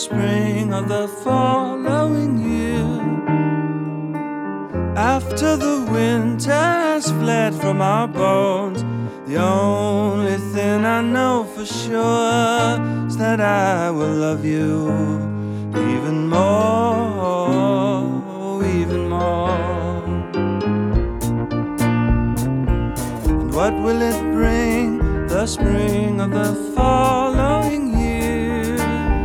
spring of the following year. After the winter has fled from our bones, the only thing I know for sure is that I will love you even more, even more. And what will it bring, the spring of the following year?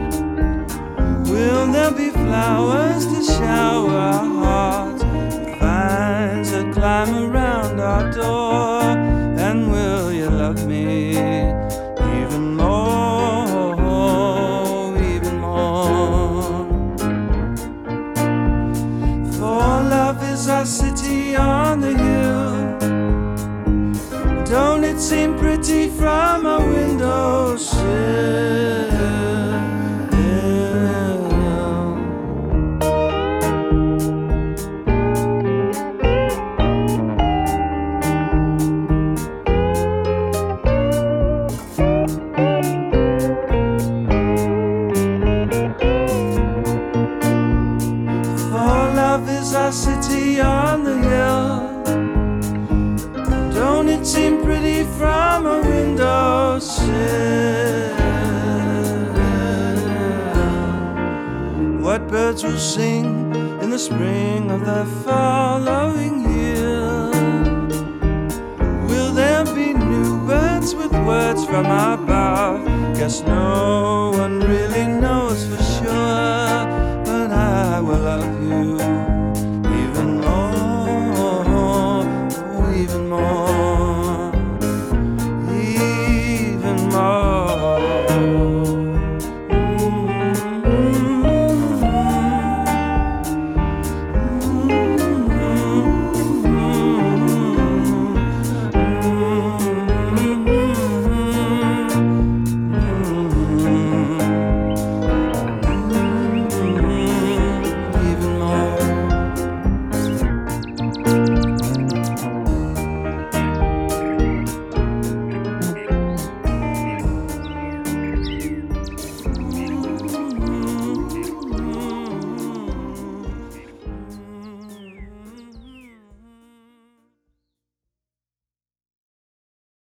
Will there be flowers to shower our hearts, vines that climb around our door? And will you love me even more, even more? For love is our city on the hill. Don't it seem pretty from a windowsill? Our city on the hill. Don't it seem pretty from a windowsill? What birds will sing in the spring of the following year? Will there be new birds with words from above? Guess no one really knows for sure.